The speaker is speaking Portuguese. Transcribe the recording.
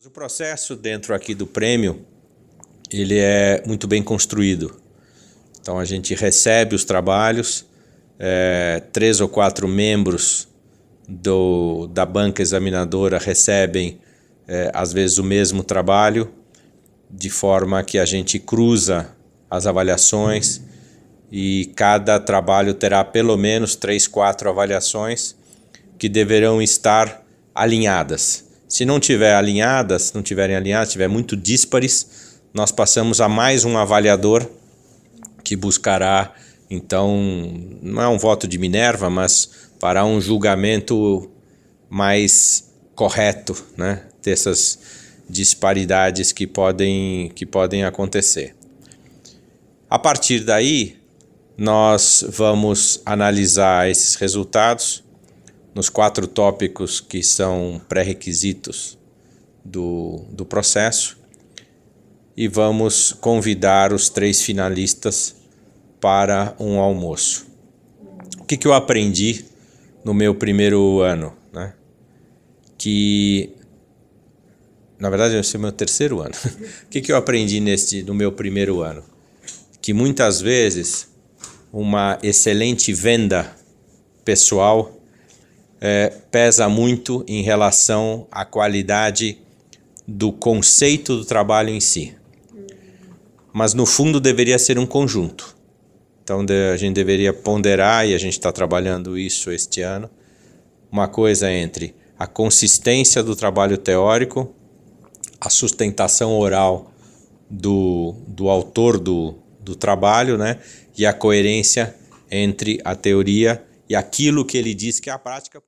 O processo dentro aqui do prêmio, ele é muito bem construído. Então a gente recebe os trabalhos, 3 ou 4 membros da banca examinadora recebem às vezes o mesmo trabalho, de forma que a gente cruza as avaliações e cada trabalho terá pelo menos 3, 4 avaliações que deverão estar alinhadas. Se não tiverem alinhadas, estiver muito díspares, nós passamos a mais um avaliador que buscará, então, não é um voto de Minerva, mas fará um julgamento mais correto, né, dessas disparidades que podem acontecer. A partir daí, nós vamos analisar esses resultados nos 4 tópicos que são pré-requisitos do processo e vamos convidar os 3 finalistas para um almoço. O que eu aprendi no meu primeiro ano, né? Que, na verdade, esse é o meu terceiro ano. O que eu aprendi no meu primeiro ano? Que muitas vezes uma excelente venda pessoal pesa muito em relação à qualidade do conceito do trabalho em si. Mas no fundo deveria ser um conjunto. Então a gente deveria ponderar, e a gente está trabalhando isso este ano, uma coisa entre a consistência do trabalho teórico, a sustentação oral do autor do trabalho, né, e a coerência entre a teoria e aquilo que ele diz que é a prática.